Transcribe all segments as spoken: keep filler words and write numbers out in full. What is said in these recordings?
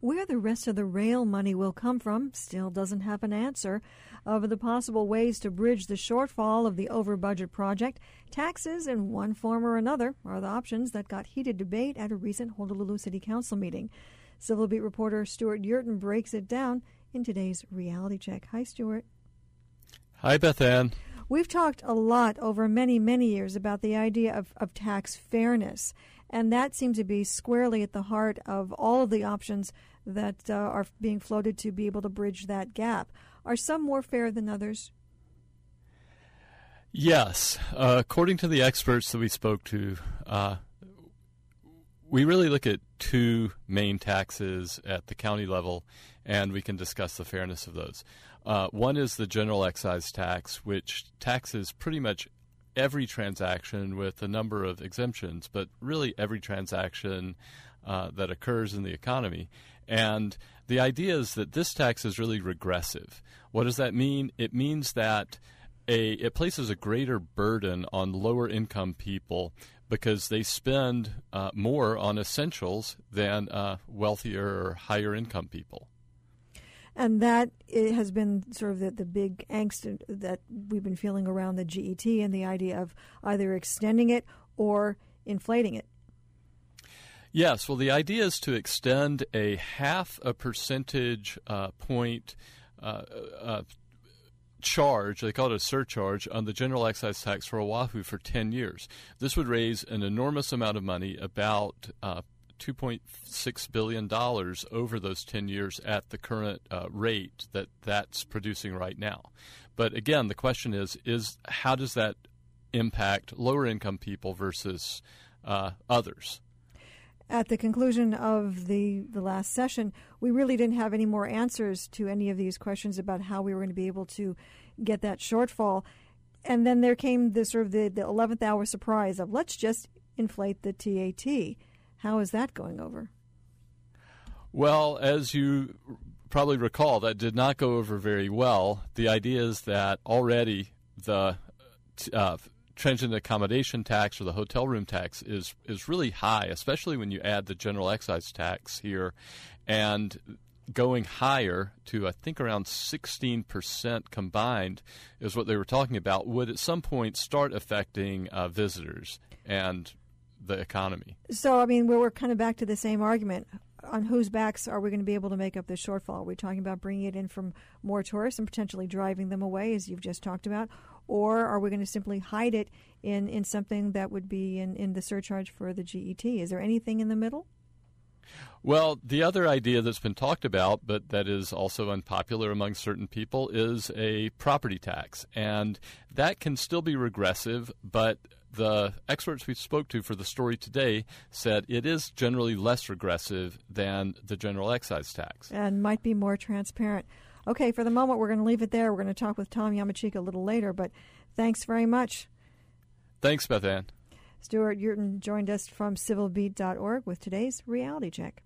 Where the rest of the rail money will come from still doesn't have an answer. Of the possible ways to bridge the shortfall of the over-budget project, taxes in one form or another are the options that got heated debate at a recent Honolulu City Council meeting. Civil Beat reporter Stuart Yurton breaks it down in today's Reality Check. Hi, Stuart. Hi, Beth Ann. We've talked a lot over many, many years about the idea of, of tax fairness, and that seems to be squarely at the heart of all of the options that uh, are being floated to be able to bridge that gap. Are some more fair than others? Yes. Uh, according to the experts that we spoke to, uh, we really look at two main taxes at the county level, and we can discuss the fairness of those. Uh, one is the general excise tax, which taxes pretty much every transaction with a number of exemptions, but really every transaction uh, that occurs in the economy. And the idea is that this tax is really regressive. What does that mean? It means that a it places a greater burden on lower income people because they spend uh, more on essentials than uh, wealthier or higher income people. And that it has been sort of the, the big angst that we've been feeling around the G E T and the idea of either extending it or inflating it. Yes, well, the idea is to extend a half a percentage uh, point uh, uh, charge, they call it a surcharge, on the general excise tax for Oahu for ten years. This would raise an enormous amount of money, about uh, two point six billion dollars over those ten years at the current uh, rate that that's producing right now. But again, the question is, is how does that impact lower income people versus uh, others? At the conclusion of the, the last session, we really didn't have any more answers to any of these questions about how we were going to be able to get that shortfall. And then there came the sort of the, the eleventh hour surprise of let's just inflate the T A T. How is that going over? Well, as you probably recall, that did not go over very well. The idea is that already the uh, transient accommodation tax or the hotel room tax is is really high, especially when you add the general excise tax here, and going higher to I think around sixteen percent combined is what they were talking about, would at some point start affecting uh, visitors and the economy. So, I mean, we're, we're kind of back to the same argument. On whose backs are we going to be able to make up this shortfall? Are we talking about bringing it in from more tourists and potentially driving them away, as you've just talked about? Or are we going to simply hide it in, in something that would be in, in the surcharge for the G E T? Is there anything in the middle? Well, the other idea that's been talked about, but that is also unpopular among certain people, is a property tax. And that can still be regressive, but the experts we spoke to for the story today said it is generally less regressive than the general excise tax. And might be more transparent. Okay, for the moment, we're going to leave it there. We're going to talk with Tom Yamachika a little later, but thanks very much. Thanks, Beth Ann. Stuart Yurton joined us from civil beat dot org with today's Reality Check.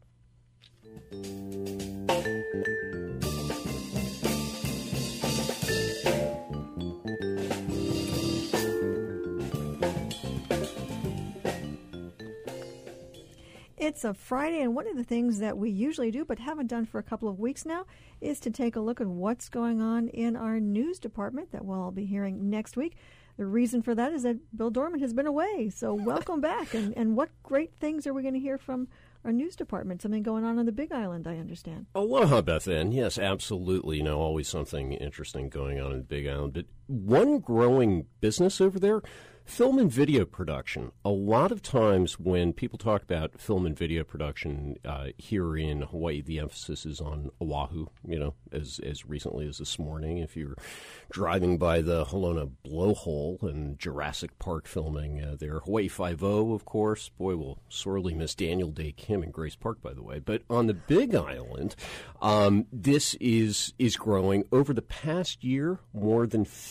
It's a Friday, and one of the things that we usually do but haven't done for a couple of weeks now is to take a look at what's going on in our news department that we'll all be hearing next week. The reason for that is that Bill Dorman has been away, so welcome back. And, and what great things are we going to hear from our news department? Something going on on the Big Island, I understand. Aloha, Beth Ann. Yes, absolutely. You know, always something interesting going on in the Big Island. But one growing business over there, film and video production. A lot of times when people talk about film and video production uh, here in Hawaii, the emphasis is on Oahu, you know, as as recently as this morning. If you're driving by the Halona Blowhole and Jurassic Park filming uh, there, Hawaii Five-O, of course. Boy, we'll sorely miss Daniel Day Kim in Grace Park, by the way. But on the Big Island, um, this is, is growing. Over the past year, more than fifty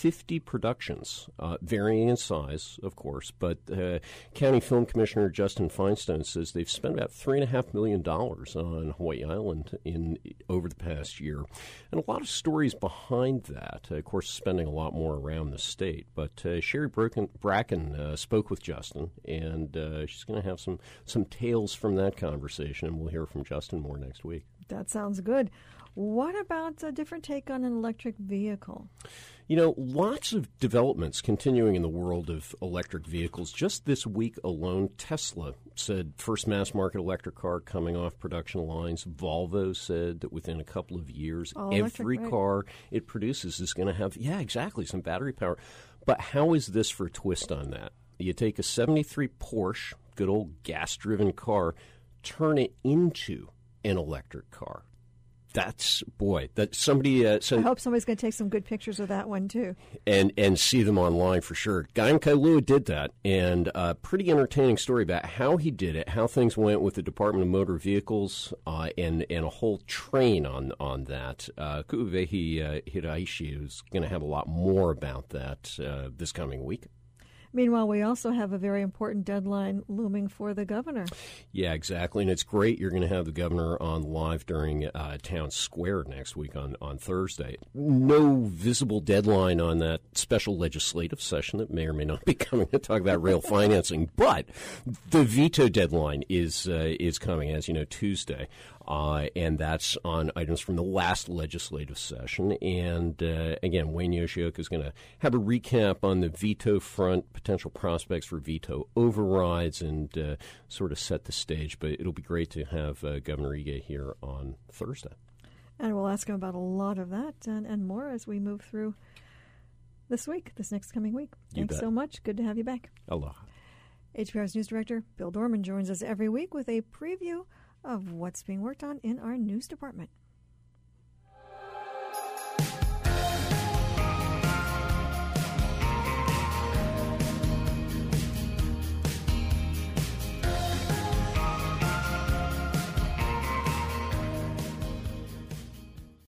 fifty productions, uh, varying in size, of course. But uh, County Film Commissioner Justin Feinstein says they've spent about three and a half million dollars on Hawaii Island in over the past year, and a lot of stories behind that. Uh, of course, spending a lot more around the state. But uh, Sherry Bracken, Bracken uh, spoke with Justin, and uh, she's going to have some some tales from that conversation, and we'll hear from Justin more next week. That sounds good. What about a different take on an electric vehicle? You know, lots of developments continuing in the world of electric vehicles. Just this week alone, Tesla said first mass-market electric car coming off production lines. Volvo said that within a couple of years, All every electric, right? car it produces is going to have, yeah, exactly, some battery power. But how is this for a twist on that? You take a seventy-three Porsche, good old gas-driven car, turn it into an electric car. That's, boy, that somebody... Uh, I hope somebody's going to take some good pictures of that one, too. And and see them online for sure. Guy in Kailua did that, and a pretty entertaining story about how he did it, how things went with the Department of Motor Vehicles, uh, and, and a whole train on, on that. Uh, Ku'uwehi uh, Hiraishi is going to have a lot more about that uh, this coming week. Meanwhile, we also have a very important deadline looming for the governor. Yeah, exactly. And it's great you're going to have the governor on live during uh, Town Square next week on, on Thursday. No visible deadline on that special legislative session that may or may not be coming to talk about rail financing. But the veto deadline is, uh, is coming, as you know, Tuesday. Uh, and that's on items from the last legislative session. And, uh, again, Wayne Yoshioka is going to have a recap on the veto front, potential prospects for veto overrides, and uh, sort of set the stage. But it'll be great to have uh, Governor Ige here on Thursday. And we'll ask him about a lot of that and, and more as we move through this week, this next coming week. You Thanks bet. so much. Good to have you back. Aloha. H P R's News Director Bill Dorman joins us every week with a preview of what's being worked on in our news department.